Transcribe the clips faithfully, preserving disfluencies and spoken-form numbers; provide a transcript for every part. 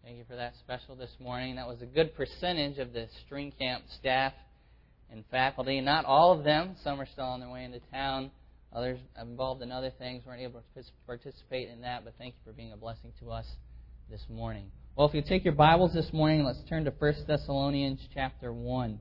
Thank you for that special this morning. That was a good percentage of the String Camp staff and faculty. Not all of them. Some are still on their way into town. Others involved in other things weren't able to participate in that, but thank you for being a blessing to us this morning. Well, if you take your Bibles this morning, let's turn to First Thessalonians chapter one.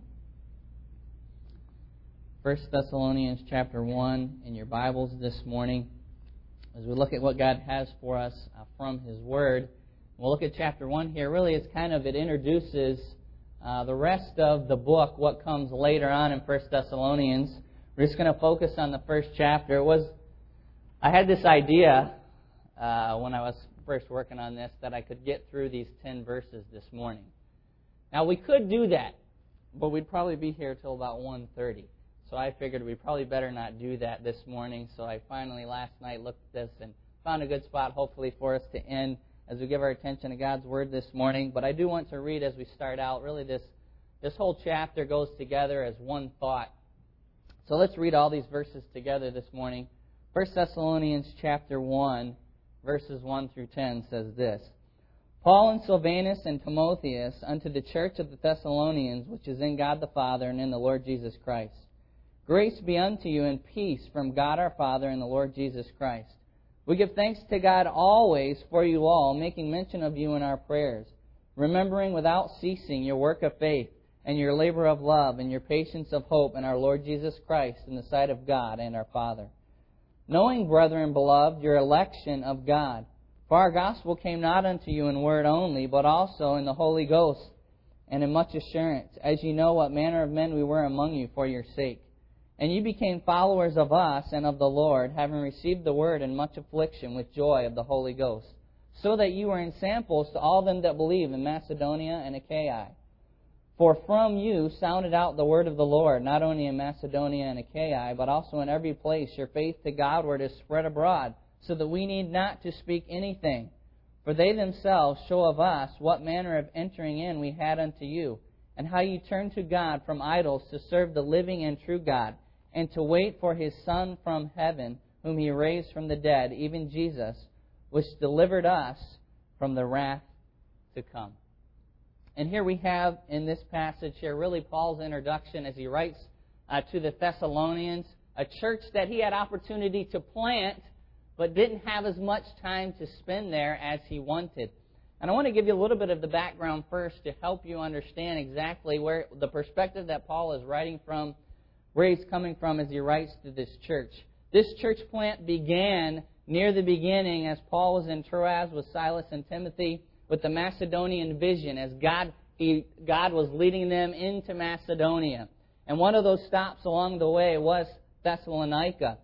First Thessalonians chapter one in your Bibles this morning as we look at what God has for us uh, from His Word. We'll look at chapter one here. Really, it's kind of, it introduces uh, the rest of the book, what comes later on in First Thessalonians. We're just going to focus on the first chapter. It was, I had this idea uh, when I was first working on this that I could get through these ten verses this morning. Now, we could do that, but we'd probably be here till about one thirty. So I figured we'd probably better not do that this morning. So I finally last night looked at this and found a good spot, hopefully, for us to end as we give our attention to God's Word this morning. But I do want to read as we start out. Really, this, this whole chapter goes together as one thought. So let's read all these verses together this morning. First Thessalonians chapter one, verses one through ten says this. Paul and Silvanus and Timotheus unto the church of the Thessalonians, which is in God the Father and in the Lord Jesus Christ. Grace be unto you and peace from God our Father and the Lord Jesus Christ. We give thanks to God always for you all, making mention of you in our prayers, remembering without ceasing your work of faith and your labor of love and your patience of hope in our Lord Jesus Christ in the sight of God and our Father. Knowing, brethren beloved, your election of God. For our gospel came not unto you in word only, but also in the Holy Ghost and in much assurance, as ye know what manner of men we were among you for your sake. And you became followers of us and of the Lord, having received the word in much affliction with joy of the Holy Ghost, so that you were ensamples to all them that believe in Macedonia and Achaia. For from you sounded out the word of the Lord, not only in Macedonia and Achaia, but also in every place your faith to Godward is spread abroad, so that we need not to speak anything. For they themselves show of us what manner of entering in we had unto you, and how you turned to God from idols to serve the living and true God, and to wait for His Son from heaven, whom He raised from the dead, even Jesus, which delivered us from the wrath to come. And here we have in this passage here really Paul's introduction as he writes uh, to the Thessalonians, a church that he had opportunity to plant, but didn't have as much time to spend there as he wanted. And I want to give you a little bit of the background first to help you understand exactly where the perspective that Paul is writing from, where he's coming from as he writes to this church. This church plant began near the beginning as Paul was in Troas with Silas and Timothy with the Macedonian vision as God, he, God was leading them into Macedonia. And one of those stops along the way was Thessalonica.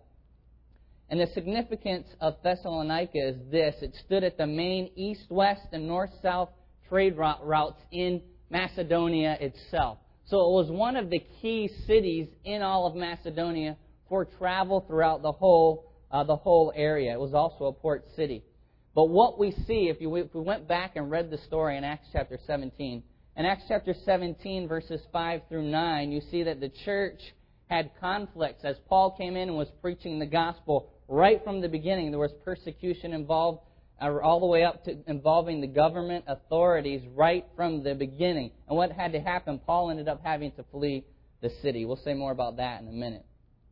And the significance of Thessalonica is this. It stood at the main east-west and north-south trade routes in Macedonia itself. So it was one of the key cities in all of Macedonia for travel throughout the whole uh, the whole area. It was also a port city. But what we see, if, you, if we went back and read the story in Acts chapter seventeen, in Acts chapter seventeen, verses five through nine, you see that the church had conflicts. As Paul came in and was preaching the gospel right from the beginning, there was persecution involved all the way up to involving the government authorities right from the beginning. And what had to happen, Paul ended up having to flee the city. We'll say more about that in a minute.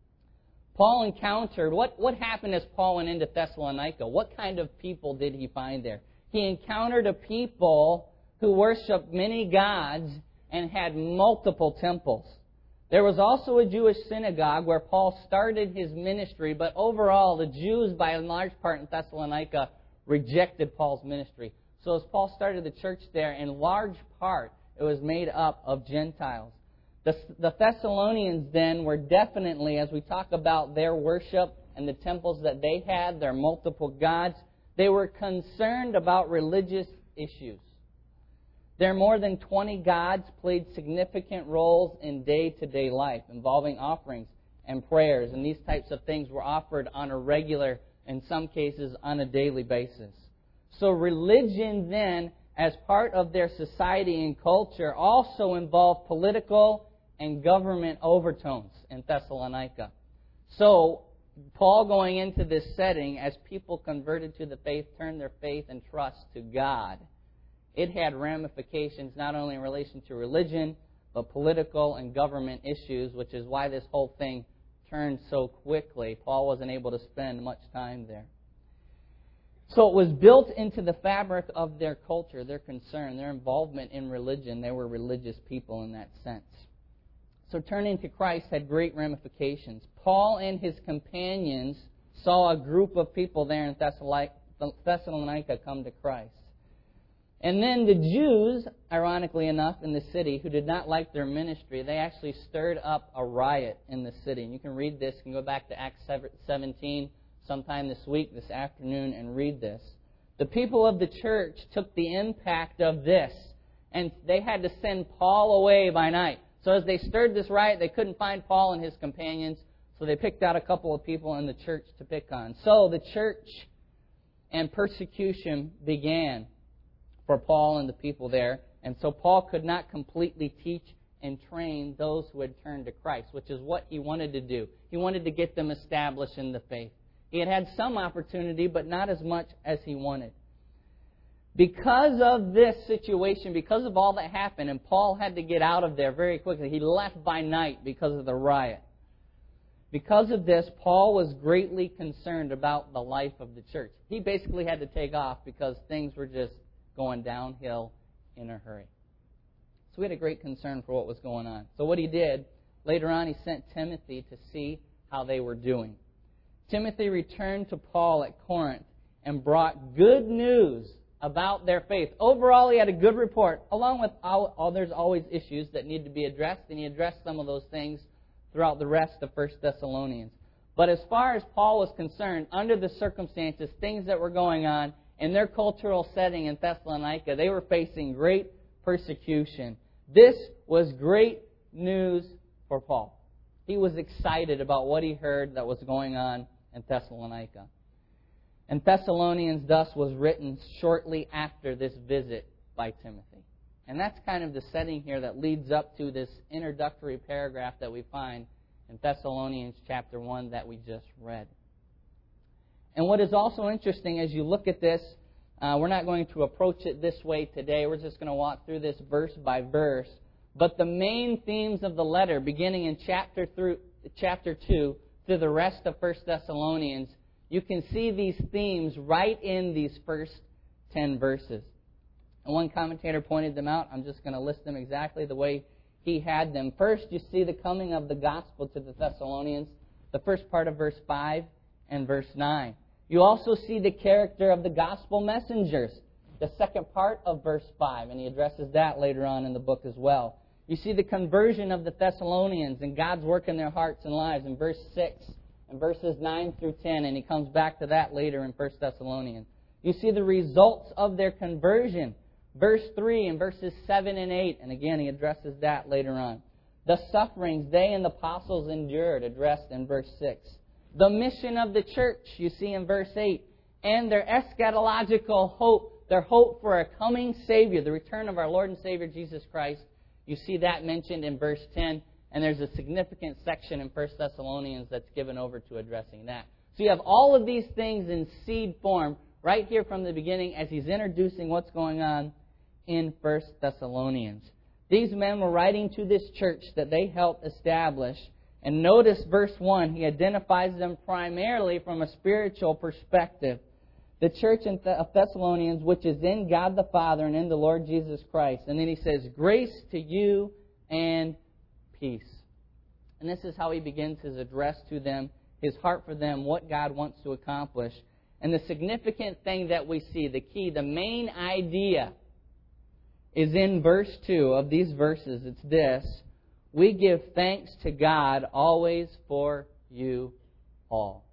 Paul encountered, what, what happened as Paul went into Thessalonica? What kind of people did he find there? He encountered a people who worshiped many gods and had multiple temples. There was also a Jewish synagogue where Paul started his ministry, but overall the Jews, by and large part in Thessalonica, rejected Paul's ministry. So as Paul started the church there, in large part, it was made up of Gentiles. The, the Thessalonians then were definitely, as we talk about their worship and the temples that they had, their multiple gods, they were concerned about religious issues. Their more than twenty gods played significant roles in day-to-day life, involving offerings and prayers, and these types of things were offered on a regular, in some cases, on a daily basis. So religion then, as part of their society and culture, also involved political and government overtones in Thessalonica. So Paul, going into this setting, as people converted to the faith, turned their faith and trust to God, it had ramifications not only in relation to religion, but political and government issues, which is why this whole thing turned so quickly. Paul wasn't able to spend much time there. So it was built into the fabric of their culture, their concern, their involvement in religion. They were religious people in that sense. So turning to Christ had great ramifications. Paul and his companions saw a group of people there in Thessalonica come to Christ. And then the Jews, ironically enough, in the city, who did not like their ministry, they actually stirred up a riot in the city. And you can read this. You can go back to Acts seventeen sometime this week, this afternoon, and read this. The people of the church took the impact of this, and they had to send Paul away by night. So as they stirred this riot, they couldn't find Paul and his companions, so they picked out a couple of people in the church to pick on. So the church and persecution began for Paul and the people there. And so Paul could not completely teach and train those who had turned to Christ, which is what he wanted to do. He wanted to get them established in the faith. He had had some opportunity, but not as much as he wanted. Because of this situation, because of all that happened, and Paul had to get out of there very quickly. He left by night because of the riot. Because of this, Paul was greatly concerned about the life of the church. He basically had to take off because things were just going downhill in a hurry. So we had a great concern for what was going on. So what he did, later on he sent Timothy to see how they were doing. Timothy returned to Paul at Corinth and brought good news about their faith. Overall, he had a good report, along with all, all there's always issues that need to be addressed, and he addressed some of those things throughout the rest of First Thessalonians. But as far as Paul was concerned, under the circumstances, things that were going on in their cultural setting in Thessalonica, they were facing great persecution. This was great news for Paul. He was excited about what he heard that was going on in Thessalonica. And Thessalonians thus was written shortly after this visit by Timothy. And that's kind of the setting here that leads up to this introductory paragraph that we find in Thessalonians chapter one that we just read. And what is also interesting as you look at this, uh, we're not going to approach it this way today. We're just going to walk through this verse by verse. But the main themes of the letter, beginning in chapter through chapter two through the rest of First Thessalonians, you can see these themes right in these first ten verses. And one commentator pointed them out. I'm just going to list them exactly the way he had them. First, you see the coming of the gospel to the Thessalonians, the first part of verse five and verse nine. You also see the character of the gospel messengers, the second part of verse five, and he addresses that later on in the book as well. You see the conversion of the Thessalonians and God's work in their hearts and lives in verse six and verses nine through ten, and he comes back to that later in First Thessalonians. You see the results of their conversion, verse three and verses seven and eight, and again he addresses that later on. The sufferings they and the apostles endured, addressed in verse six. The mission of the church, you see in verse eight, and their eschatological hope, their hope for a coming Savior, the return of our Lord and Savior Jesus Christ. You see that mentioned in verse ten, and there's a significant section in First Thessalonians that's given over to addressing that. So you have all of these things in seed form right here from the beginning as he's introducing what's going on in First Thessalonians. These men were writing to this church that they helped establish. And notice verse one, he identifies them primarily from a spiritual perspective. The church in Thessalonians, which is in God the Father and in the Lord Jesus Christ. And then he says, grace to you and peace. And this is how he begins his address to them, his heart for them, what God wants to accomplish. And the significant thing that we see, the key, the main idea is in verse two of these verses. It's this: we give thanks to God always for you all.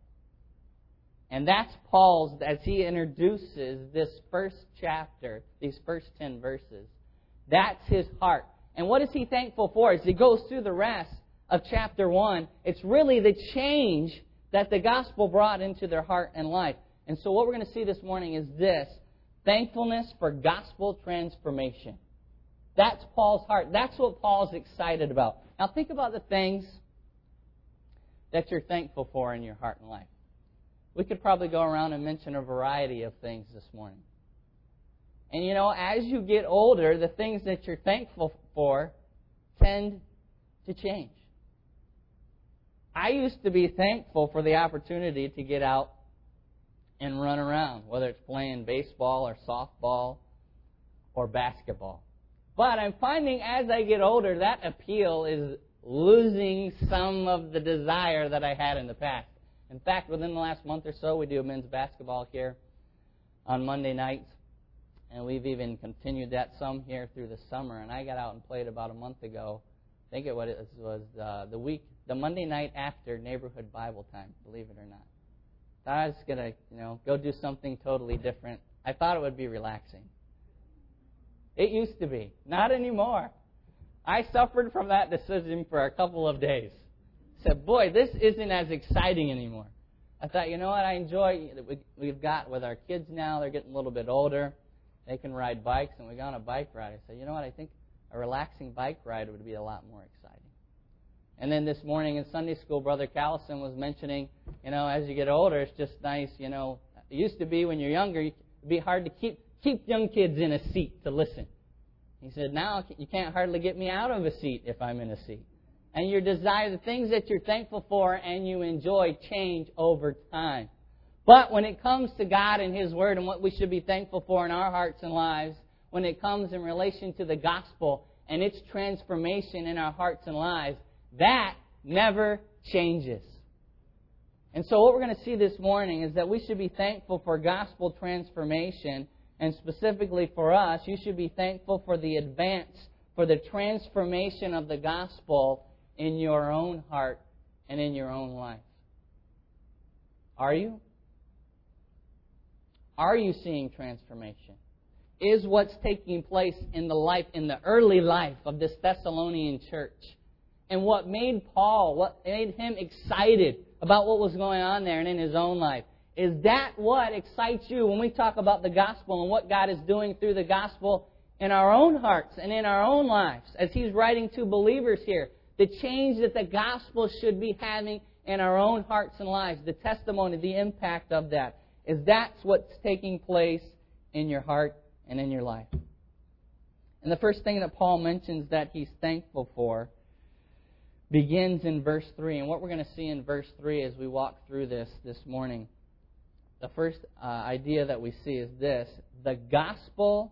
And that's Paul's, as he introduces this first chapter, these first ten verses. That's his heart. And what is he thankful for? As he goes through the rest of chapter one, it's really the change that the gospel brought into their heart and life. And so what we're going to see this morning is this: thankfulness for gospel transformation. That's Paul's heart. That's what Paul's excited about. Now think about the things that you're thankful for in your heart and life. We could probably go around and mention a variety of things this morning. And you know, as you get older, the things that you're thankful for tend to change. I used to be thankful for the opportunity to get out and run around, whether it's playing baseball or softball or basketball. But I'm finding as I get older, that appeal is losing some of the desire that I had in the past. In fact, within the last month or so, we do men's basketball here on Monday nights. And we've even continued that some here through the summer. And I got out and played about a month ago. I think it was, was uh, the week, the Monday night after neighborhood Bible time, believe it or not. Thought I was going to, you know, go do something totally different. I thought it would be relaxing. It used to be. Not anymore. I suffered from that decision for a couple of days. I said, boy, this isn't as exciting anymore. I thought, you know what, I enjoy, we've got with our kids now, they're getting a little bit older. They can ride bikes, and we got on a bike ride. I said, you know what, I think a relaxing bike ride would be a lot more exciting. And then this morning in Sunday school, Brother Callison was mentioning, you know, as you get older, it's just nice, you know. It used to be when you're younger, it'd be hard to keep keep young kids in a seat to listen. He said, now you can't hardly get me out of a seat if I'm in a seat. And your desire, the things that you're thankful for and you enjoy change over time. But when it comes to God and His Word and what we should be thankful for in our hearts and lives, when it comes in relation to the gospel and its transformation in our hearts and lives, that never changes. And so what we're going to see this morning is that we should be thankful for gospel transformation, and specifically for us, you should be thankful for the advance, for the transformation of the gospel in your own heart and in your own life. Are you? Are you seeing transformation? Is what's taking place in the life, in the early life of this Thessalonian church, and what made Paul, what made him excited about what was going on there and in his own life, is that what excites you when we talk about the gospel and what God is doing through the gospel in our own hearts and in our own lives? As he's writing to believers here, the change that the gospel should be having in our own hearts and lives, the testimony, the impact of that, is that's what's taking place in your heart and in your life. And the first thing that Paul mentions that he's thankful for begins in verse three. And what we're going to see in verse three as we walk through this this morning, the first uh, idea that we see is this: the gospel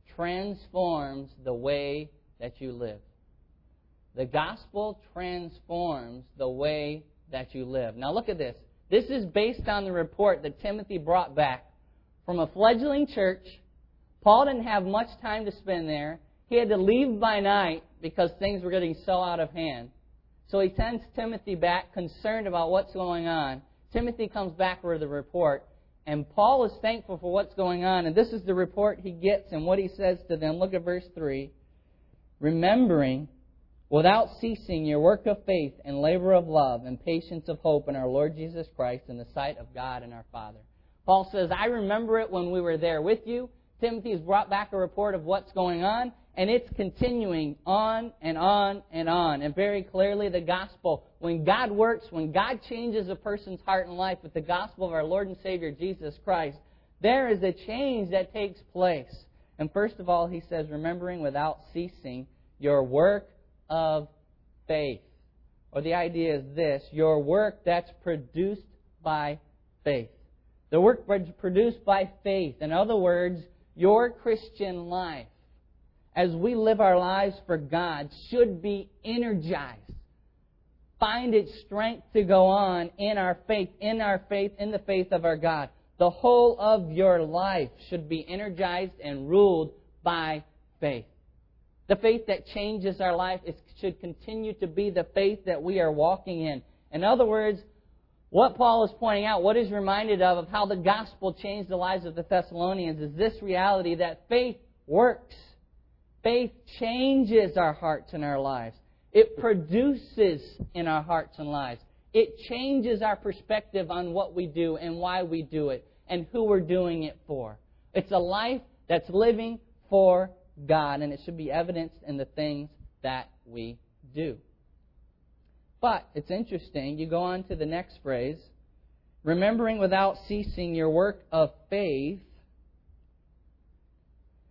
transforms the way that you live. The gospel transforms the way that you live. Now look at this. This is based on the report that Timothy brought back from a fledgling church. Paul didn't have much time to spend there. He had to leave by night because things were getting so out of hand. So he sends Timothy back, concerned about what's going on. Timothy comes back with the report, and Paul is thankful for what's going on. And this is the report he gets and what he says to them. Look at verse three. Remembering without ceasing your work of faith and labor of love and patience of hope in our Lord Jesus Christ in the sight of God and our Father. Paul says, I remember it when we were there with you. Timothy has brought back a report of what's going on, and it's continuing on and on and on. And very clearly the gospel, when God works, when God changes a person's heart and life with the gospel of our Lord and Savior Jesus Christ, there is a change that takes place. And first of all, he says, remembering without ceasing your work of faith. Or the idea is this: your work that's produced by faith. The work produced by faith. In other words, your Christian life, as we live our lives for God, should be energized. Find its strength to go on in our faith, in our faith, in the faith of our God. The whole of your life should be energized and ruled by faith. The faith that changes our life, it should continue to be the faith that we are walking in. In other words, what Paul is pointing out, what he's reminded of, of how the gospel changed the lives of the Thessalonians, is this reality that faith works. Faith changes our hearts and our lives. It produces in our hearts and lives. It changes our perspective on what we do and why we do it and who we're doing it for. It's a life that's living for God, and it should be evidenced in the things that we do. But it's interesting, you go on to the next phrase, remembering without ceasing your work of faith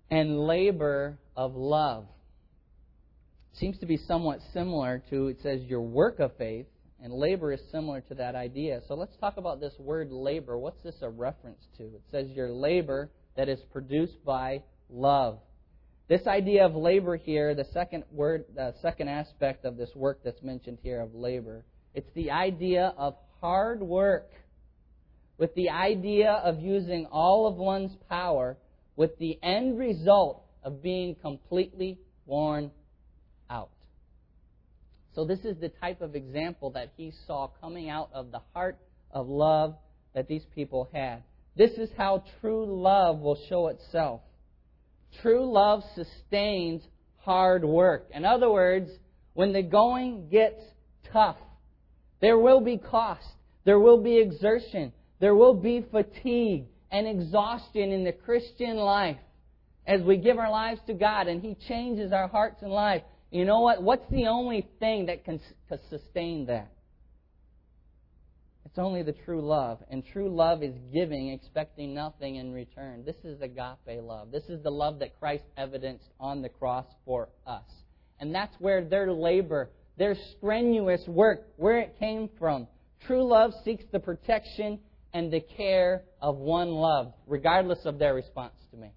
and labor of love. Seems to be somewhat similar to, it says, your work of faith, and labor is similar to that idea. So let's talk about this word labor. What's this a reference to? It says your labor that is produced by love. This idea of labor here, the second word, the second aspect of this work that's mentioned here of labor, it's the idea of hard work with the idea of using all of one's power with the end result of being completely worn out. So this is the type of example that he saw coming out of the heart of love that these people had. This is how true love will show itself. True love sustains hard work. In other words, when the going gets tough, there will be cost, there will be exertion, there will be fatigue and exhaustion in the Christian life as we give our lives to God and He changes our hearts and life. You know what? What's the only thing that can sustain that? It's only the true love. And true love is giving, expecting nothing in return. This is agape love. This is the love that Christ evidenced on the cross for us. And that's where their labor, their strenuous work, where it came from. True love seeks the protection and the care of one loved, regardless of their response to me.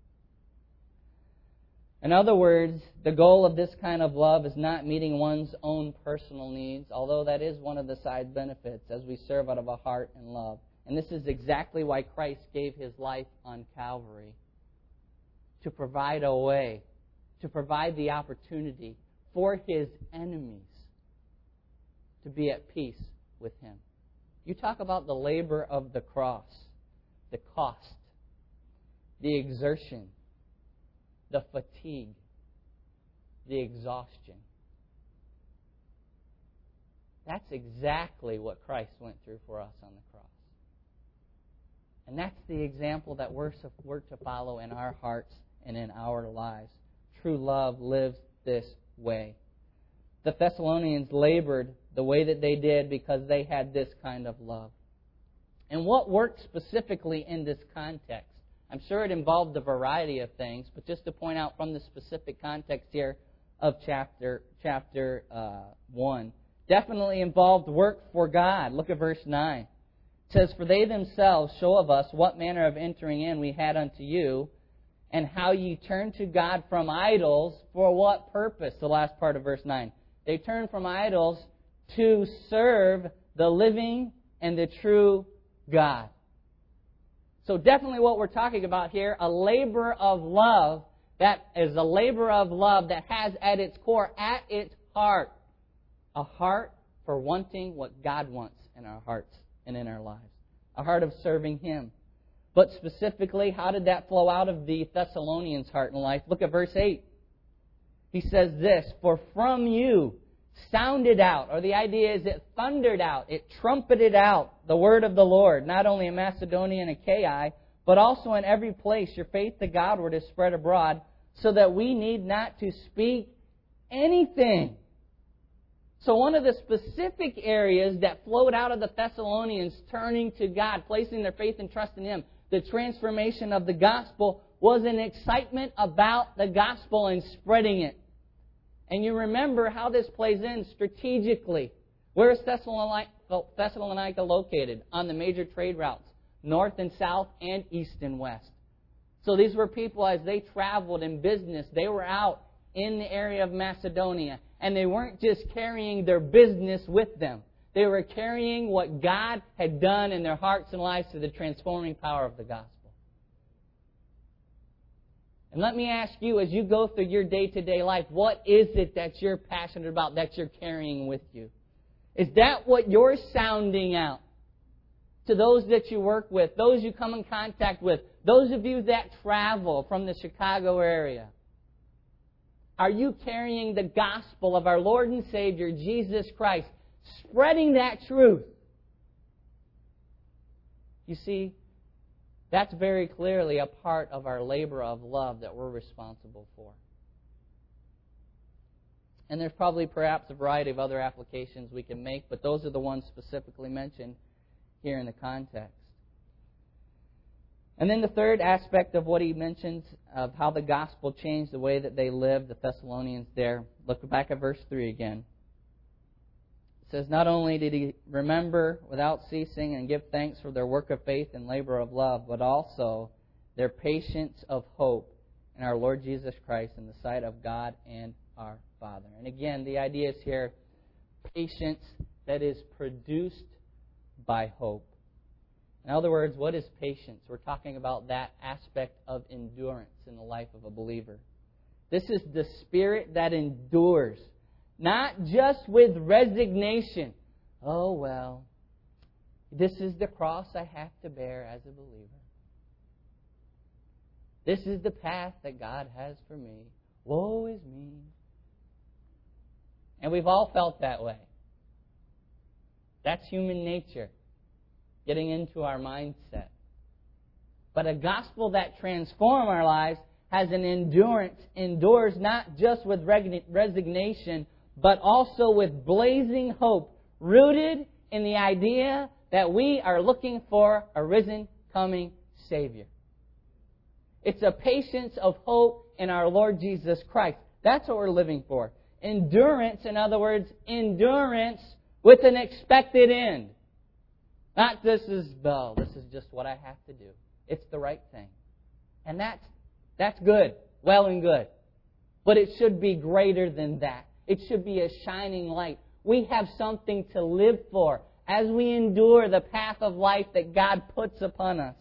In other words, the goal of this kind of love is not meeting one's own personal needs, although that is one of the side benefits as we serve out of a heart and love. And this is exactly why Christ gave His life on Calvary, to provide a way, to provide the opportunity for His enemies to be at peace with Him. You talk about the labor of the cross, the cost, the exertion, the fatigue, the exhaustion. That's exactly what Christ went through for us on the cross. And that's the example that we're, we're to follow in our hearts and in our lives. True love lives this way. The Thessalonians labored the way that they did because they had this kind of love. And what worked specifically in this context? I'm sure it involved a variety of things, but just to point out from the specific context here of chapter chapter uh, one, definitely involved work for God. Look at verse nine. It says, "For they themselves show of us what manner of entering in we had unto you, and how ye turned to God from idols, for what purpose?" The last part of verse nine. They turned from idols to serve the living and the true God. So definitely what we're talking about here, a labor of love, that is a labor of love that has at its core, at its heart, a heart for wanting what God wants in our hearts and in our lives. A heart of serving Him. But specifically, how did that flow out of the Thessalonians' heart and life? Look at verse eight. He says this, "For from you sounded out," or the idea is it thundered out, it trumpeted out the word of the Lord, not only in Macedonia and Achaia, but also in every place your faith to Godward is spread abroad, so that we need not to speak anything. So one of the specific areas that flowed out of the Thessalonians turning to God, placing their faith and trust in Him, the transformation of the gospel, was an excitement about the gospel and spreading it. And you remember how this plays in strategically. Where is Thessalonica, Thessalonica located? On the major trade routes, north and south and east and west. So these were people, as they traveled in business, they were out in the area of Macedonia. And they weren't just carrying their business with them. They were carrying what God had done in their hearts and lives through the transforming power of the gospel. And let me ask you, as you go through your day-to-day life, what is it that you're passionate about, that you're carrying with you? Is that what you're sounding out to those that you work with, those you come in contact with, those of you that travel from the Chicago area? Are you carrying the gospel of our Lord and Savior, Jesus Christ, spreading that truth? You see, that's very clearly a part of our labor of love that we're responsible for. And there's probably perhaps a variety of other applications we can make, but those are the ones specifically mentioned here in the context. And then the third aspect of what he mentions of how the gospel changed the way that they lived, the Thessalonians there. Look back at verse three again. It says, not only did he remember without ceasing and give thanks for their work of faith and labor of love, but also their patience of hope in our Lord Jesus Christ in the sight of God and our Father. And again, the idea is here, patience that is produced by hope. In other words, what is patience? We're talking about that aspect of endurance in the life of a believer. This is the spirit that endures, not just with resignation. Oh, well, this is the cross I have to bear as a believer. This is the path that God has for me. Woe is me. And we've all felt that way. That's human nature, getting into our mindset. But a gospel that transforms our lives has an endurance, endures not just with resignation, but also with blazing hope, rooted in the idea that we are looking for a risen, coming Savior. It's a patience of hope in our Lord Jesus Christ. That's what we're living for. Endurance, in other words, endurance with an expected end. Not this is, well, this is just what I have to do. It's the right thing. And that's, that's good, well and good. But it should be greater than that. It should be a shining light. We have something to live for as we endure the path of life that God puts upon us.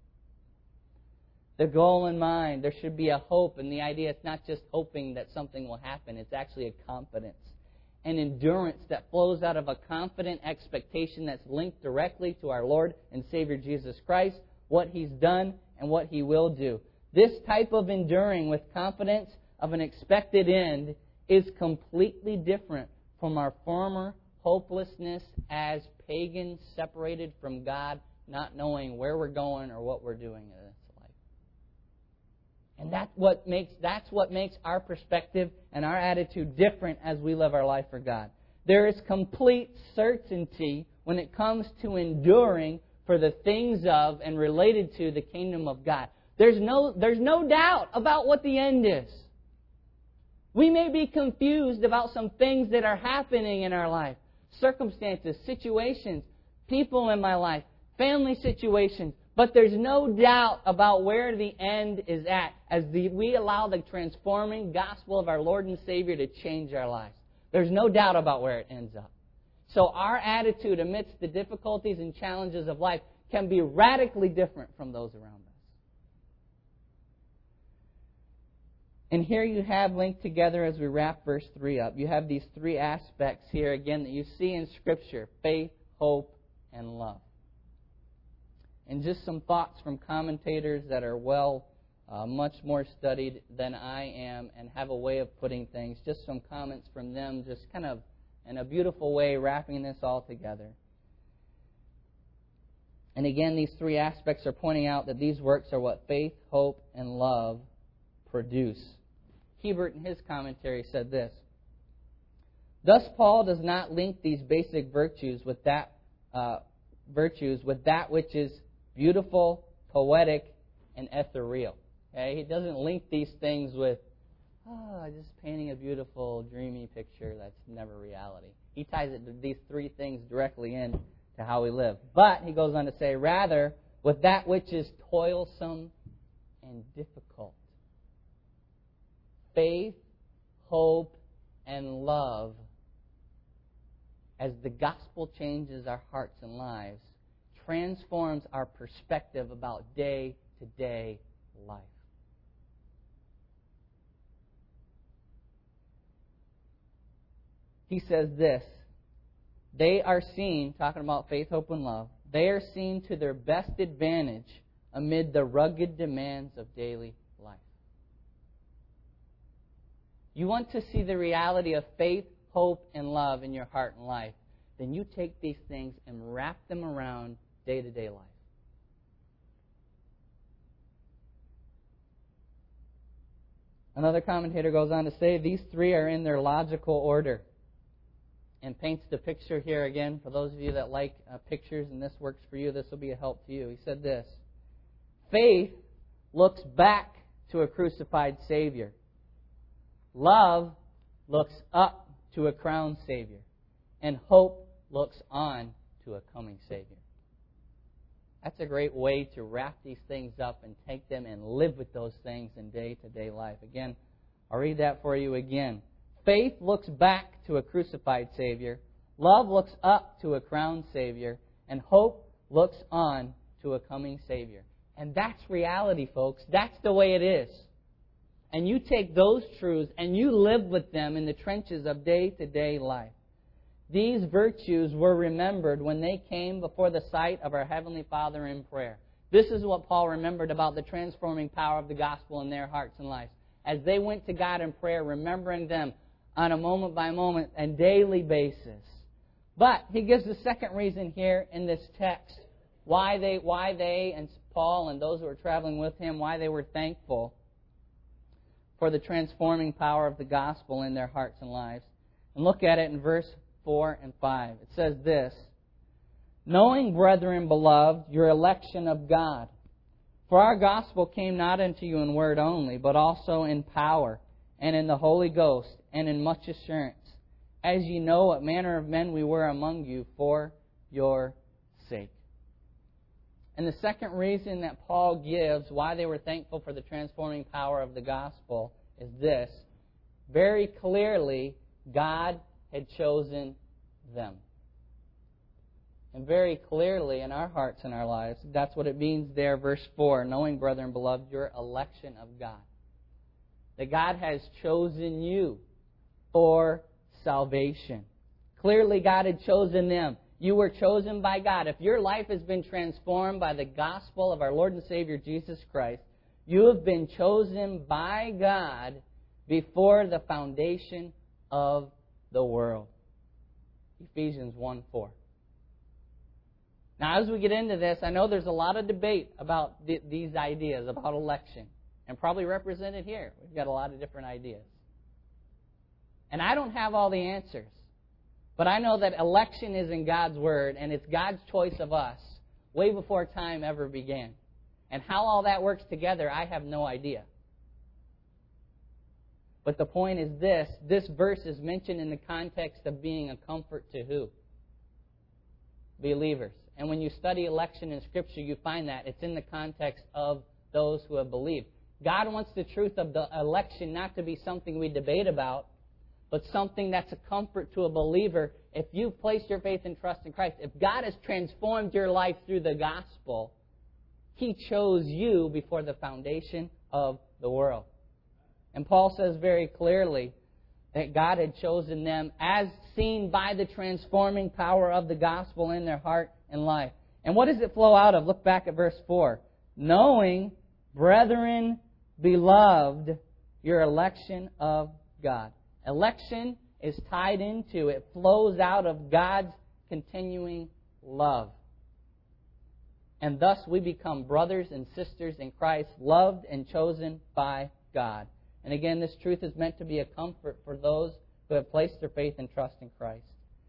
The goal in mind, there should be a hope, and the idea it's not just hoping that something will happen, it's actually a confidence. An endurance that flows out of a confident expectation that's linked directly to our Lord and Savior Jesus Christ, what He's done and what He will do. This type of enduring with confidence of an expected end is completely different from our former hopelessness as pagans separated from God, not knowing where we're going or what we're doing in this life. And that's what makes that's what makes our perspective and our attitude different as we live our life for God. There is complete certainty when it comes to enduring for the things of and related to the kingdom of God. There's no there's no doubt about what the end is. We may be confused about some things that are happening in our life, circumstances, situations, people in my life, family situations. But there's no doubt about where the end is at as the, we allow the transforming gospel of our Lord and Savior to change our lives. There's no doubt about where it ends up. So our attitude amidst the difficulties and challenges of life can be radically different from those around us. And here you have linked together as we wrap verse three up. You have these three aspects here again that you see in Scripture: faith, hope, and love. And just some thoughts from commentators that are well, uh, much more studied than I am and have a way of putting things. Just some comments from them, just kind of in a beautiful way, wrapping this all together. And again, these three aspects are pointing out that these works are what faith, hope, and love produce. Hebert in his commentary said this: thus Paul does not link these basic virtues with that uh, virtues with that which is beautiful, poetic, and ethereal. Okay? He doesn't link these things with, oh, just painting a beautiful, dreamy picture that's never reality. He ties it to these three things directly in to how we live. But, he goes on to say, rather, with that which is toilsome and difficult. Faith, hope, and love, as the gospel changes our hearts and lives, transforms our perspective about day-to-day life. He says this: they are seen, talking about faith, hope, and love, they are seen to their best advantage amid the rugged demands of daily life. You want to see the reality of faith, hope, and love in your heart and life, then you take these things and wrap them around day-to-day life. Another commentator goes on to say these three are in their logical order, and paints the picture here again. For those of you that like uh, pictures and this works for you, this will be a help to you. He said this: Faith looks back to a crucified Savior. Love looks up to a crowned Savior. And hope looks on to a coming Savior. That's a great way to wrap these things up and take them and live with those things in day-to-day life. Again, I'll read that for you again. Faith looks back to a crucified Savior. Love looks up to a crowned Savior. And hope looks on to a coming Savior. And that's reality, folks. That's the way it is. And you take those truths and you live with them in the trenches of day-to-day life. These virtues were remembered when they came before the sight of our Heavenly Father in prayer. This is what Paul remembered about the transforming power of the gospel in their hearts and lives. As they went to God in prayer, remembering them on a moment-by-moment and daily basis. But he gives the second reason here in this text why they, why they and Paul and those who were traveling with him, why they were thankful for the transforming power of the gospel in their hearts and lives. And look at it in verse four and five. It says this, knowing, brethren, beloved, your election of God. For our gospel came not unto you in word only, but also in power, and in the Holy Ghost, and in much assurance, as ye know what manner of men we were among you for your sake. And the second reason that Paul gives why they were thankful for the transforming power of the gospel is this. Very clearly, God had chosen them. And very clearly in our hearts and our lives, that's what it means there, verse four, knowing, brethren, beloved, your election of God. That God has chosen you for salvation. Clearly, God had chosen them. You were chosen by God. If your life has been transformed by the gospel of our Lord and Savior Jesus Christ, you have been chosen by God before the foundation of the world. Ephesians one four. Now, as we get into this, I know there's a lot of debate about th- these ideas, about election. And probably represented here. We've got a lot of different ideas. And I don't have all the answers. But I know that election is in God's Word, and it's God's choice of us way before time ever began. And how all that works together, I have no idea. But the point is this, this verse is mentioned in the context of being a comfort to who? Believers. And when you study election in Scripture, you find that it's in the context of those who have believed. God wants the truth of the election not to be something we debate about, but something that's a comfort to a believer. If you've placed your faith and trust in Christ, if God has transformed your life through the gospel, He chose you before the foundation of the world. And Paul says very clearly that God had chosen them as seen by the transforming power of the gospel in their heart and life. And what does it flow out of? Look back at verse four. Knowing, brethren, beloved, your election of God. Election is tied into, it flows out of God's continuing love. And thus we become brothers and sisters in Christ, loved and chosen by God. And again, this truth is meant to be a comfort for those who have placed their faith and trust in Christ.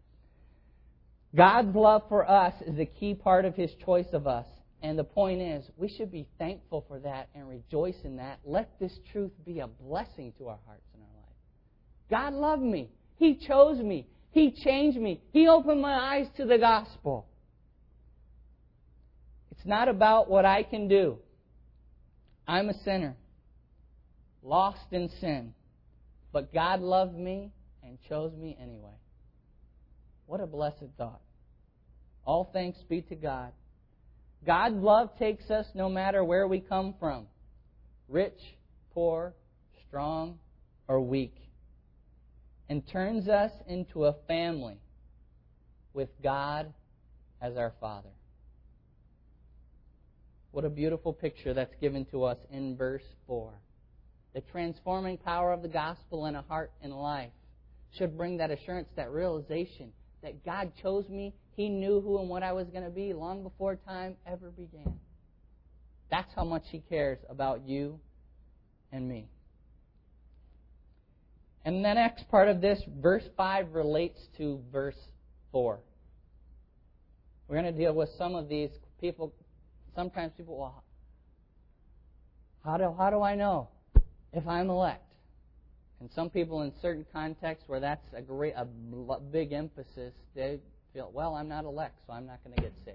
God's love for us is a key part of His choice of us. And the point is, we should be thankful for that and rejoice in that. Let this truth be a blessing to our hearts and our lives. God loved me. He chose me. He changed me. He opened my eyes to the gospel. It's not about what I can do. I'm a sinner, lost in sin. But God loved me and chose me anyway. What a blessed thought. All thanks be to God. God's love takes us no matter where we come from. Rich, poor, strong, or weak. And turns us into a family with God as our Father. What a beautiful picture that's given to us in verse four. The transforming power of the gospel in a heart and life should bring that assurance, that realization that God chose me. He knew who and what I was going to be long before time ever began. That's how much He cares about you and me. And the next part of this, verse five, relates to verse four. We're going to deal with some of these people. Sometimes people, well, How do, how do I know if I'm elect? And some people in certain contexts where that's a great, a big emphasis, they feel, well, I'm not elect, so I'm not going to get saved.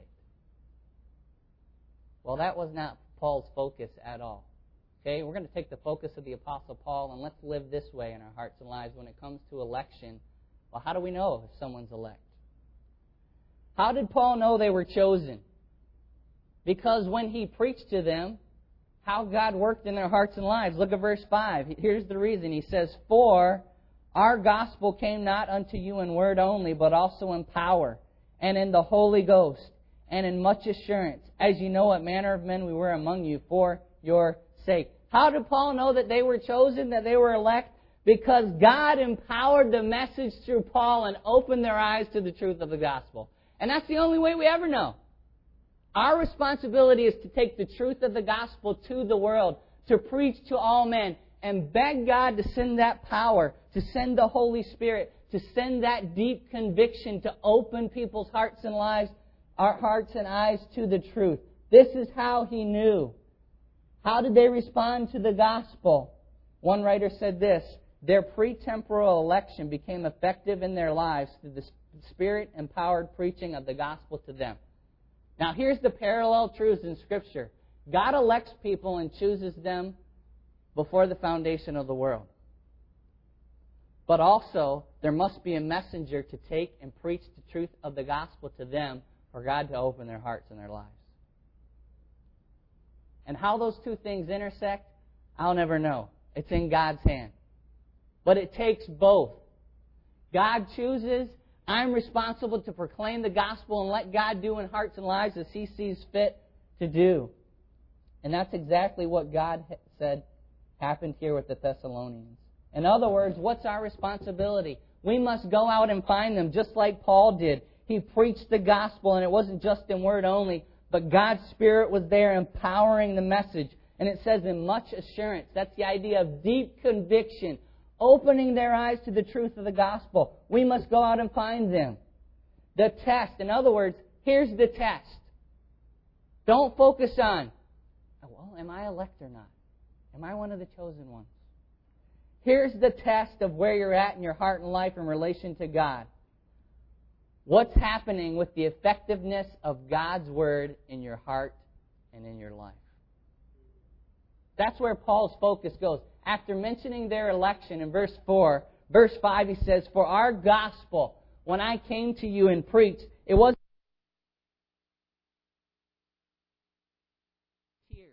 Well, that was not Paul's focus at all. Okay, we're going to take the focus of the Apostle Paul and let's live this way in our hearts and lives when it comes to election. Well, how do we know if someone's elect? How did Paul know they were chosen? Because when he preached to them, how God worked in their hearts and lives. Look at verse five. Here's the reason. He says, "For our gospel came not unto you in word only, but also in power, and in the Holy Ghost, and in much assurance, as you know what manner of men we were among you for your sake." How did Paul know that they were chosen, that they were elect? Because God empowered the message through Paul and opened their eyes to the truth of the gospel. And that's the only way we ever know. Our responsibility is to take the truth of the gospel to the world, to preach to all men, and beg God to send that power, to send the Holy Spirit, to send that deep conviction to open people's hearts and lives, our hearts and eyes to the truth. This is how he knew. How did they respond to the gospel? One writer said this, "Their pretemporal election became effective in their lives through the Spirit-empowered preaching of the gospel to them." Now here's the parallel truths in Scripture. God elects people and chooses them before the foundation of the world. But also, there must be a messenger to take and preach the truth of the gospel to them for God to open their hearts and their lives. And how those two things intersect, I'll never know. It's in God's hand. But it takes both. God chooses. I'm responsible to proclaim the gospel and let God do in hearts and lives as He sees fit to do. And that's exactly what God said happened here with the Thessalonians. In other words, what's our responsibility? We must go out and find them, just like Paul did. He preached the gospel, and it wasn't just in word only, but God's Spirit was there empowering the message. And it says in much assurance. That's the idea of deep conviction, opening their eyes to the truth of the gospel. We must go out and find them. The test, in other words, here's the test. Don't focus on, well, am I elect or not? Am I one of the chosen ones? Here's the test of where you're at in your heart and life in relation to God. What's happening with the effectiveness of God's Word in your heart and in your life? That's where Paul's focus goes. After mentioning their election in verse four, verse five, he says, "For our gospel, when I came to you and preached, it wasn't tears,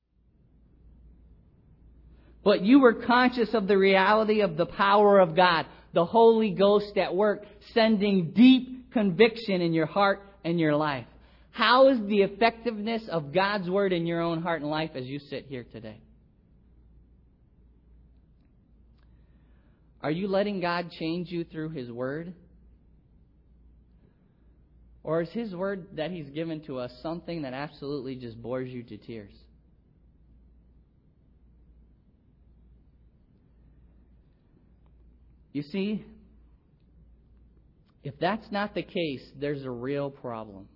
but you were conscious of the reality of the power of God, the Holy Ghost at work, sending deep conviction in your heart and your life." How is the effectiveness of God's Word in your own heart and life as you sit here today? Are you letting God change you through His Word? Or is His Word that He's given to us something that absolutely just bores you to tears? You see, if that's not the case, there's a real problem.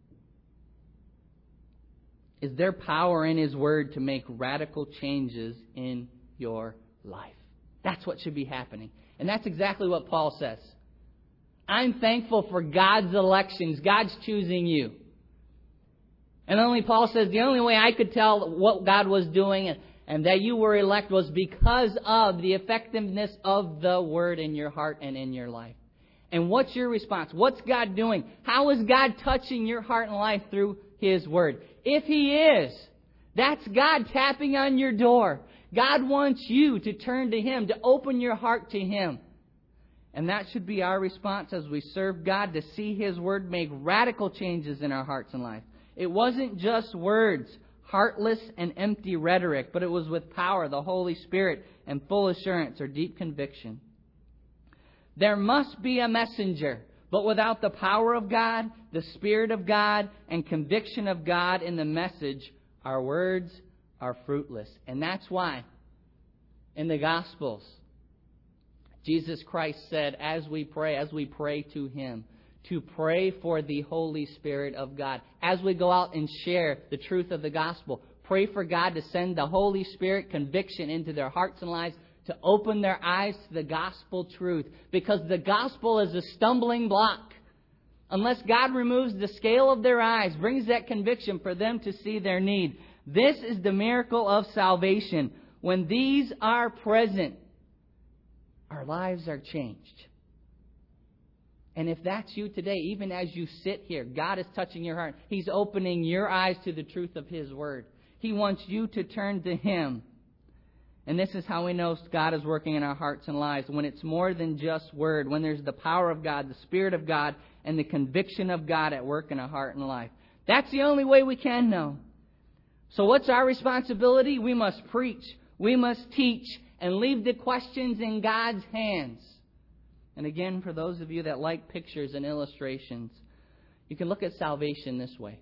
Is there power in His Word to make radical changes in your life? That's what should be happening. And that's exactly what Paul says. I'm thankful for God's elections. God's choosing you. And only Paul says the only way I could tell what God was doing and, and that you were elect was because of the effectiveness of the Word in your heart and in your life. And what's your response? What's God doing? How is God touching your heart and life through His Word? If He is, that's God tapping on your door. God wants you to turn to Him, to open your heart to Him. And that should be our response as we serve God, to see His Word make radical changes in our hearts and life. It wasn't just words, heartless and empty rhetoric, but it was with power, the Holy Spirit, and full assurance or deep conviction. There must be a messenger, but without the power of God, the Spirit of God, and conviction of God in the message, our words are fruitless. And that's why in the Gospels, Jesus Christ said, as we pray, as we pray to Him, to pray for the Holy Spirit of God. As we go out and share the truth of the gospel, Pray for God to send the Holy Spirit conviction into their hearts and lives to open their eyes to the gospel truth. Because the gospel is a stumbling block. Unless God removes the scale of their eyes, brings that conviction for them to see their need. This is the miracle of salvation. When these are present, our lives are changed. And if that's you today, even as you sit here, God is touching your heart. He's opening your eyes to the truth of His Word. He wants you to turn to Him. And this is how we know God is working in our hearts and lives. When it's more than just Word. When there's the power of God, the Spirit of God, and the conviction of God at work in our heart and life. That's the only way we can know. So what's our responsibility? We must preach. We must teach. And leave the questions in God's hands. And again, for those of you that like pictures and illustrations, you can look at salvation this way.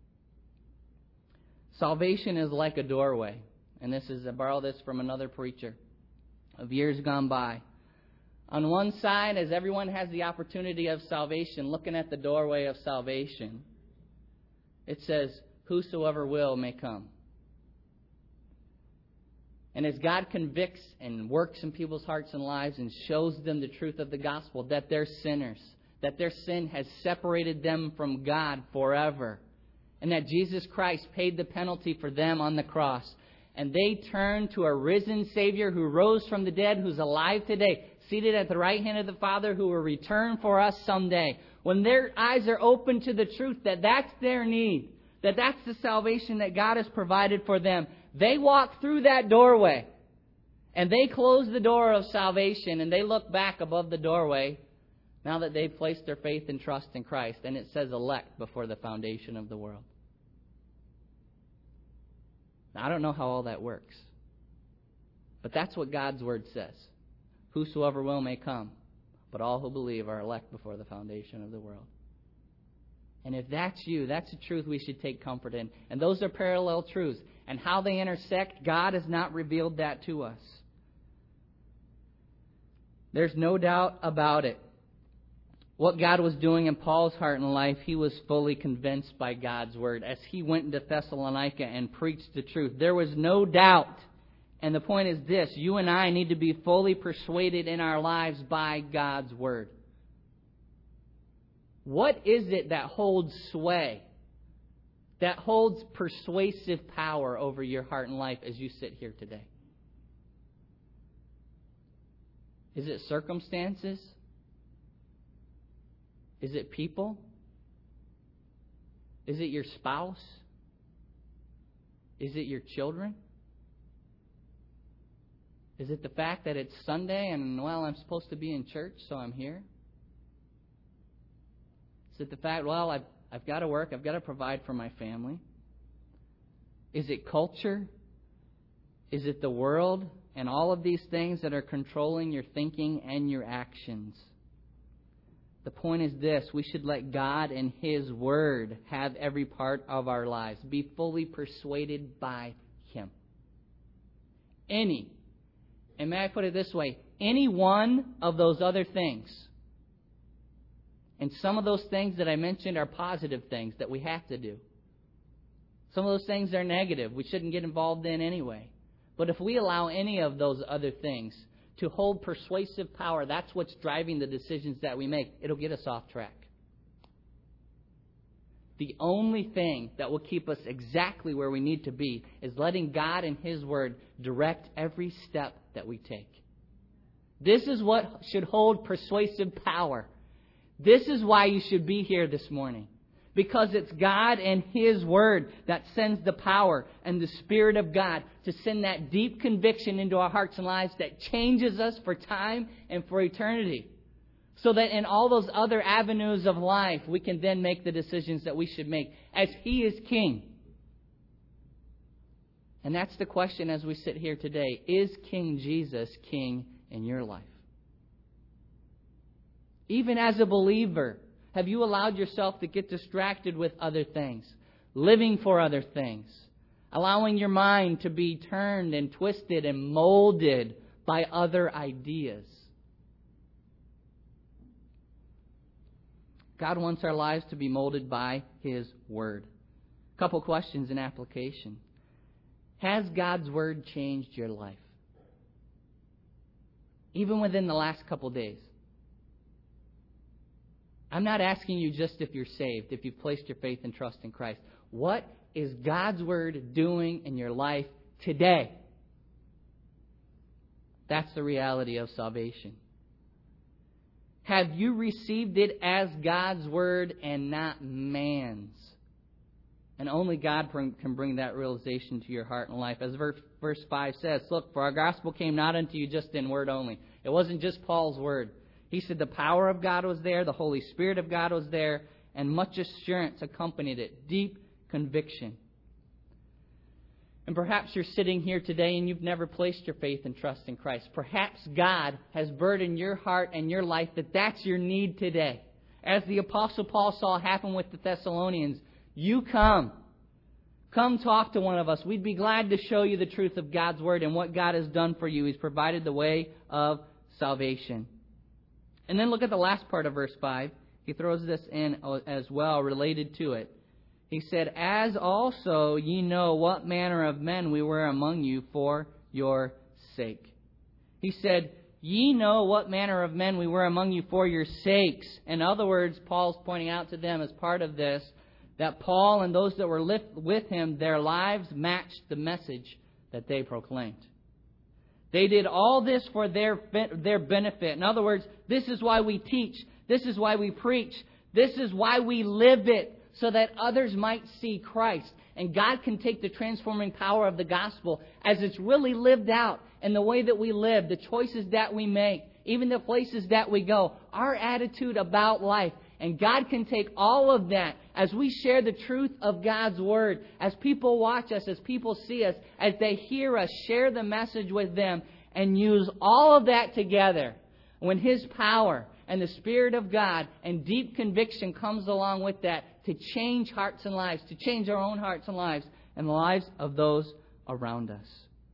Salvation is like a doorway. And this is, I borrow this from another preacher of years gone by. On one side, as everyone has the opportunity of salvation, looking at the doorway of salvation, it says, whosoever will may come. And as God convicts and works in people's hearts and lives and shows them the truth of the gospel, that they're sinners, that their sin has separated them from God forever, and that Jesus Christ paid the penalty for them on the cross, and they turn to a risen Savior who rose from the dead, who's alive today, seated at the right hand of the Father, who will return for us someday. When their eyes are open to the truth that that's their need, that that's the salvation that God has provided for them, they walk through that doorway and they close the door of salvation and they look back above the doorway now that they've placed their faith and trust in Christ. And it says elect before the foundation of the world. Now, I don't know how all that works, but that's what God's Word says. Whosoever will may come, but all who believe are elect before the foundation of the world. And if that's you, that's the truth we should take comfort in. And those are parallel truths. And how they intersect, God has not revealed that to us. There's no doubt about it. What God was doing in Paul's heart and life, he was fully convinced by God's Word. As he went into Thessalonica and preached the truth, there was no doubt. And the point is this, you and I need to be fully persuaded in our lives by God's Word. What is it that holds sway, that holds persuasive power over your heart and life as you sit here today? Is it circumstances? Is it people? Is it your spouse? Is it your children? Is it the fact that it's Sunday and, well, I'm supposed to be in church, so I'm here? Is it the fact, well, I've, I've got to work, I've got to provide for my family? Is it culture? Is it the world and all of these things that are controlling your thinking and your actions? The point is this, we should let God and His Word have every part of our lives. Be fully persuaded by Him. Any, and may I put it this way, any one of those other things. And some of those things that I mentioned are positive things that we have to do. Some of those things are negative. We shouldn't get involved in anyway. But if we allow any of those other things to hold persuasive power, that's what's driving the decisions that we make. It'll get us off track. The only thing that will keep us exactly where we need to be is letting God and His Word direct every step that we take. This is what should hold persuasive power. This is why you should be here this morning. Because it's God and His Word that sends the power and the Spirit of God to send that deep conviction into our hearts and lives that changes us for time and for eternity. So that in all those other avenues of life, we can then make the decisions that we should make as He is King. And that's the question as we sit here today. Is King Jesus King in your life? Even as a believer, have you allowed yourself to get distracted with other things, living for other things, allowing your mind to be turned and twisted and molded by other ideas? God wants our lives to be molded by His Word. A couple questions in application. Has God's Word changed your life? Even within the last couple days. I'm not asking you just if you're saved, if you've placed your faith and trust in Christ. What is God's Word doing in your life today? That's the reality of salvation. Have you received it as God's Word and not man's? And only God can bring that realization to your heart and life. As verse five says, look, for our gospel came not unto you just in word only. It wasn't just Paul's word. He said the power of God was there, the Holy Spirit of God was there, and much assurance accompanied it, deep conviction. And perhaps you're sitting here today and you've never placed your faith and trust in Christ. Perhaps God has burdened your heart and your life that that's your need today. As the Apostle Paul saw happen with the Thessalonians, you come. Come talk to one of us. We'd be glad to show you the truth of God's Word and what God has done for you. He's provided the way of salvation. And then look at the last part of verse five. He throws this in as well, related to it. He said, as also ye know what manner of men we were among you for your sake. He said, ye know what manner of men we were among you for your sakes. In other words, Paul's pointing out to them as part of this, that Paul and those that were with him, their lives matched the message that they proclaimed. They did all this for their, their benefit. In other words, this is why we teach. This is why we preach. This is why we live it, so that others might see Christ. And God can take the transforming power of the gospel as it's really lived out in the way that we live, the choices that we make, even the places that we go, our attitude about life. And God can take all of that as we share the truth of God's Word, as people watch us, as people see us, as they hear us, share the message with them, and use all of that together. When His power and the Spirit of God and deep conviction comes along with that to change hearts and lives, to change our own hearts and lives, and the lives of those around us.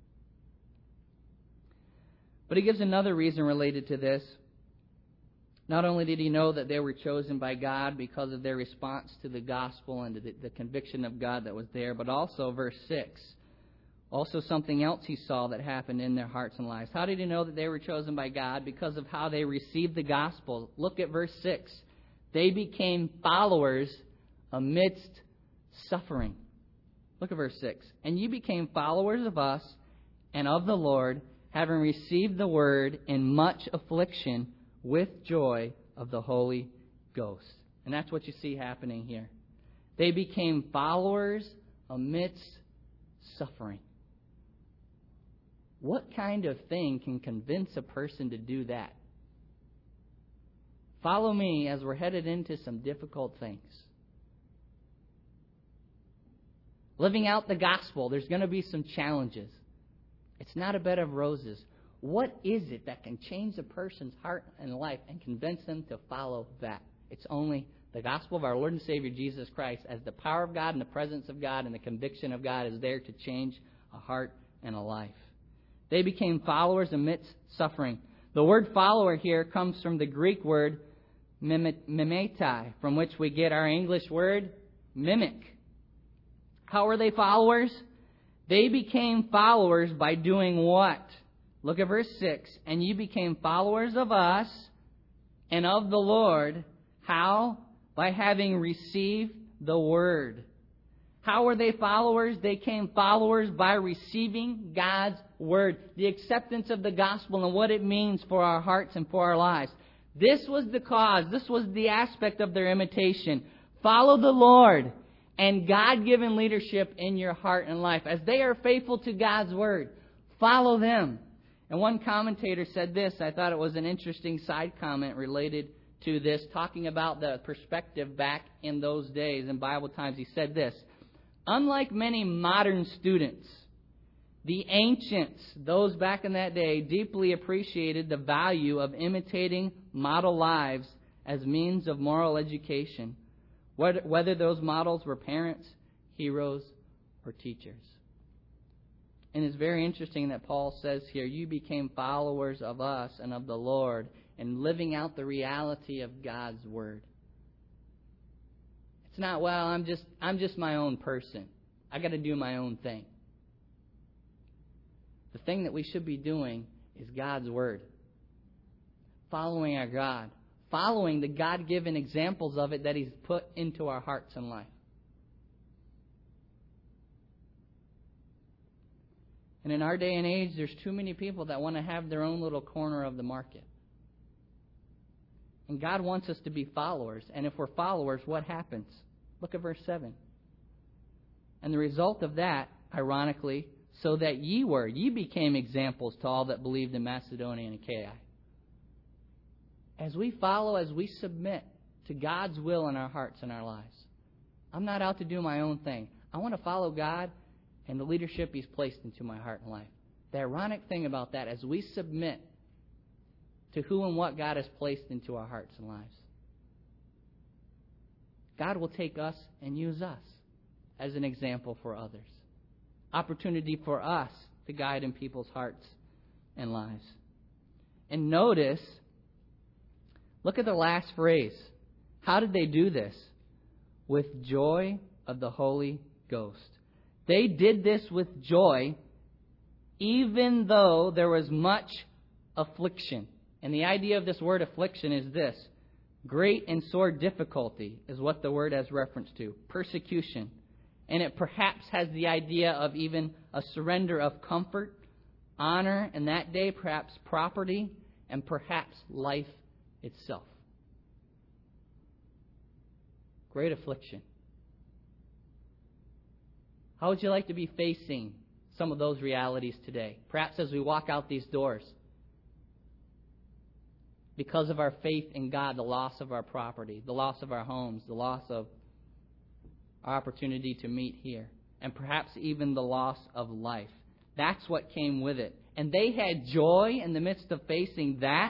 But He gives another reason related to this. Not only did he know that they were chosen by God because of their response to the gospel and the, the conviction of God that was there, but also, verse six, also something else he saw that happened in their hearts and lives. How did he know that they were chosen by God? Because of how they received the gospel. Look at verse six. They became followers amidst suffering. Look at verse six. And you became followers of us and of the Lord, having received the word in much affliction, with joy of the Holy Ghost. And that's what you see happening here. They became followers amidst suffering. What kind of thing can convince a person to do that? Follow me as we're headed into some difficult things. Living out the gospel, there's going to be some challenges. It's not a bed of roses. What is it that can change a person's heart and life and convince them to follow that? It's only the gospel of our Lord and Savior Jesus Christ, as the power of God and the presence of God and the conviction of God is there to change a heart and a life. They became followers amidst suffering. The word follower here comes from the Greek word mimetai, from which we get our English word mimic. How were they followers? They became followers by doing what? Look at verse six. And you became followers of us and of the Lord. How? By having received the word. How were they followers? They became followers by receiving God's word. The acceptance of the gospel and what it means for our hearts and for our lives. This was the cause. This was the aspect of their imitation. Follow the Lord and God-given leadership in your heart and life. As they are faithful to God's word, follow them. And one commentator said this. I thought it was an interesting side comment related to this, talking about the perspective back in those days in Bible times. He said this: unlike many modern students, the ancients, those back in that day, deeply appreciated the value of imitating model lives as means of moral education, whether those models were parents, heroes, or teachers. And it's very interesting that Paul says here, you became followers of us and of the Lord, and living out the reality of God's word. It's not, well, I'm just I'm just my own person. I got to do my own thing. The thing that we should be doing is God's Word. Following our God. Following the God-given examples of it that He's put into our hearts and life. And in our day and age, there's too many people that want to have their own little corner of the market. And God wants us to be followers. And if we're followers, what happens? Look at verse seven. And the result of that, ironically, so that ye were, ye became examples to all that believed in Macedonia and Achaia. As we follow, as we submit to God's will in our hearts and our lives. I'm not out to do my own thing. I want to follow God and the leadership He's placed into my heart and life. The ironic thing about that, as we submit to who and what God has placed into our hearts and lives, God will take us and use us as an example for others. Opportunity for us to guide in people's hearts and lives. And notice, look at the last phrase. How did they do this? With joy of the Holy Ghost. They did this with joy, even though there was much affliction. And the idea of this word affliction is this. Great and sore difficulty is what the word has reference to. Persecution. And it perhaps has the idea of even a surrender of comfort, honor, in that day, perhaps property, and perhaps life itself. Great affliction. How would you like to be facing some of those realities today? Perhaps as we walk out these doors. Because of our faith in God, the loss of our property, the loss of our homes, the loss of our opportunity to meet here, and perhaps even the loss of life. That's what came with it. And they had joy in the midst of facing that.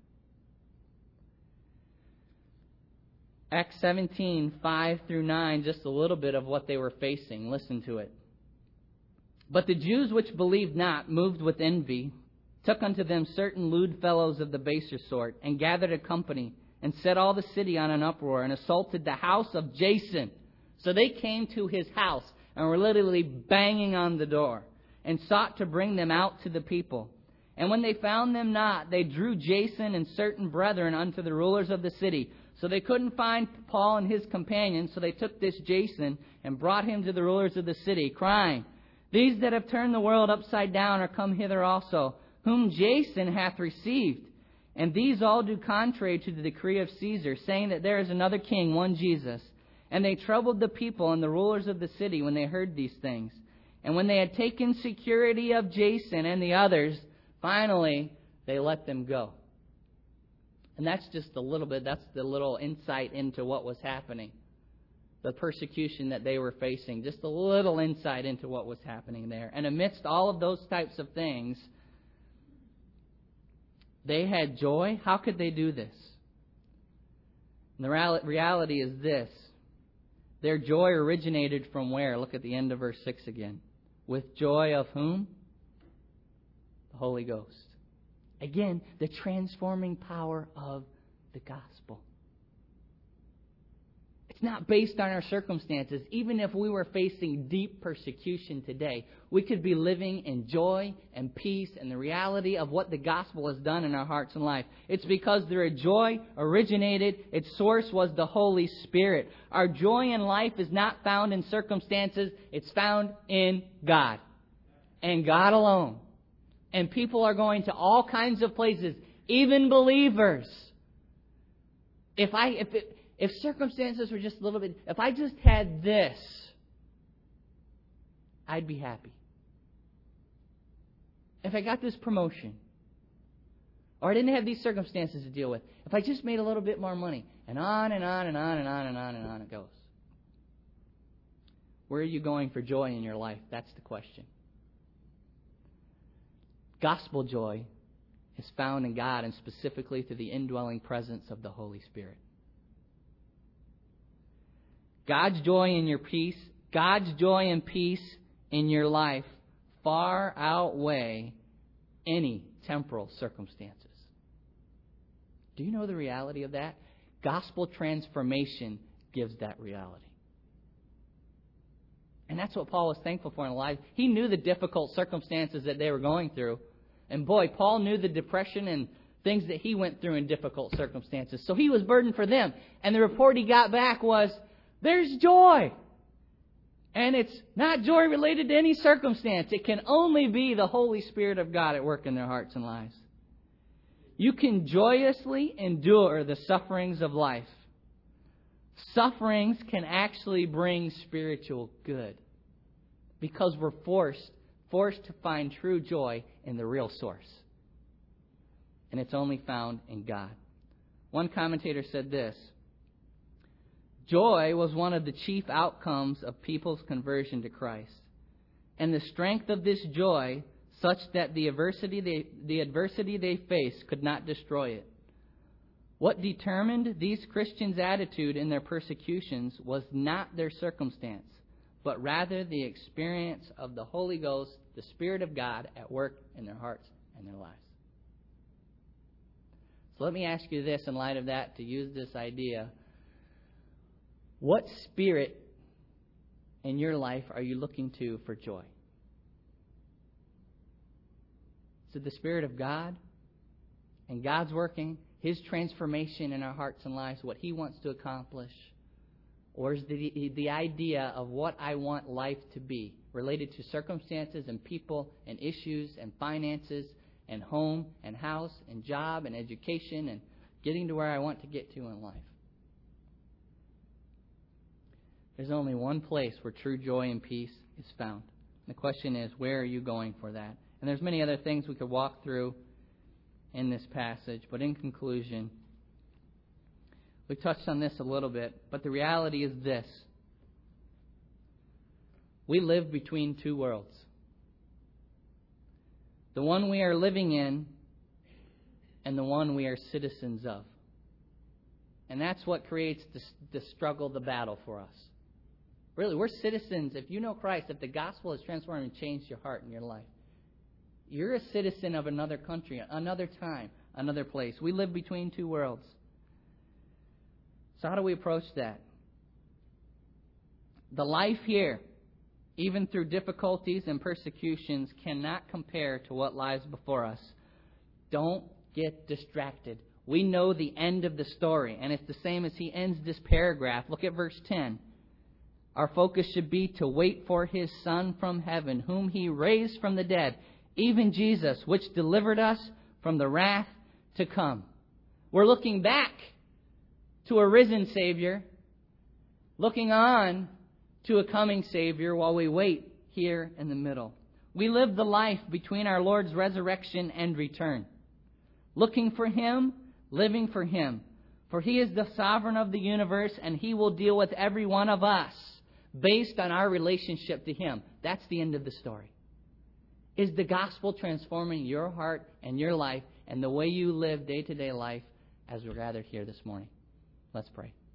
Acts seventeen, five through nine, just a little bit of what they were facing. Listen to it. But the Jews which believed not, moved with envy, took unto them certain lewd fellows of the baser sort, and gathered a company, and set all the city on an uproar, and assaulted the house of Jason. So they came to his house, and were literally banging on the door, and sought to bring them out to the people. And when they found them not, they drew Jason and certain brethren unto the rulers of the city. So they couldn't find Paul and his companions, so they took this Jason and brought him to the rulers of the city, crying, These that have turned the world upside down are come hither also, whom Jason hath received. And these all do contrary to the decree of Caesar, saying that there is another king, one Jesus. And they troubled the people and the rulers of the city when they heard these things. And when they had taken security of Jason and the others, finally they let them go. And that's just a little bit, that's the little insight into what was happening. The persecution that they were facing. Just a little insight into what was happening there. And amidst all of those types of things, they had joy. How could they do this? And the reality is this. Their joy originated from where? Look at the end of verse six again. With joy of whom? The Holy Ghost. Again, the transforming power of the gospel. It's not based on our circumstances. Even if we were facing deep persecution today, we could be living in joy and peace and the reality of what the gospel has done in our hearts and life. It's because their joy originated, its source was the Holy Spirit. Our joy in life is not found in circumstances, it's found in God. And God alone. And people are going to all kinds of places, even believers. If I, if it, if circumstances were just a little bit, if I just had this, I'd be happy. If I got this promotion, or I didn't have these circumstances to deal with, if I just made a little bit more money, and on and on and on and on and on and on it goes. Where are you going for joy in your life? That's the question. Gospel joy is found in God, and specifically through the indwelling presence of the Holy Spirit. God's joy in your peace, God's joy and peace in your life far outweigh any temporal circumstances. Do you know the reality of that? Gospel transformation gives that reality. And And that's what Paul was thankful for in life. He knew the difficult circumstances that they were going through. And boy, Paul knew the depression and things that he went through in difficult circumstances. So he was burdened for them. And the report he got back was, there's joy. And it's not joy related to any circumstance. It can only be the Holy Spirit of God at work in their hearts and lives. You can joyously endure the sufferings of life. Sufferings can actually bring spiritual good because we're forced, forced to find true joy in the real source. And it's only found in God. One commentator said this: joy was one of the chief outcomes of people's conversion to Christ. And the strength of this joy, such that the adversity they, the adversity they faced could not destroy it. What determined these Christians' attitude in their persecutions was not their circumstance, but rather the experience of the Holy Ghost, the Spirit of God, at work in their hearts and their lives. So let me ask you this in light of that, to use this idea. What spirit in your life are you looking to for joy? Is it the Spirit of God? And God's working, His transformation in our hearts and lives, what He wants to accomplish? Or is the, the idea of what I want life to be, related to circumstances and people and issues and finances and home and house and job and education and getting to where I want to get to in life? There's only one place where true joy and peace is found. The question is, where are you going for that? And there's many other things we could walk through in this passage, but in conclusion, we touched on this a little bit, but the reality is this: we live between two worlds. The one we are living in and the one we are citizens of. And that's what creates the, the struggle, the battle for us. Really, we're citizens. If you know Christ, if the gospel has transformed and changed your heart and your life, you're a citizen of another country, another time, another place. We live between two worlds. So how do we approach that? The life here, even through difficulties and persecutions, cannot compare to what lies before us. Don't get distracted. We know the end of the story, and it's the same as he ends this paragraph. Look at verse ten. Our focus should be to wait for His Son from heaven, whom He raised from the dead, even Jesus, which delivered us from the wrath to come. We're looking back to a risen Savior, looking on to a coming Savior while we wait here in the middle. We live the life between our Lord's resurrection and return, looking for Him, living for Him. For He is the sovereign of the universe, and He will deal with every one of us based on our relationship to Him. That's the end of the story. Is the gospel transforming your heart and your life and the way you live day-to-day life as we're gathered here this morning? Let's pray.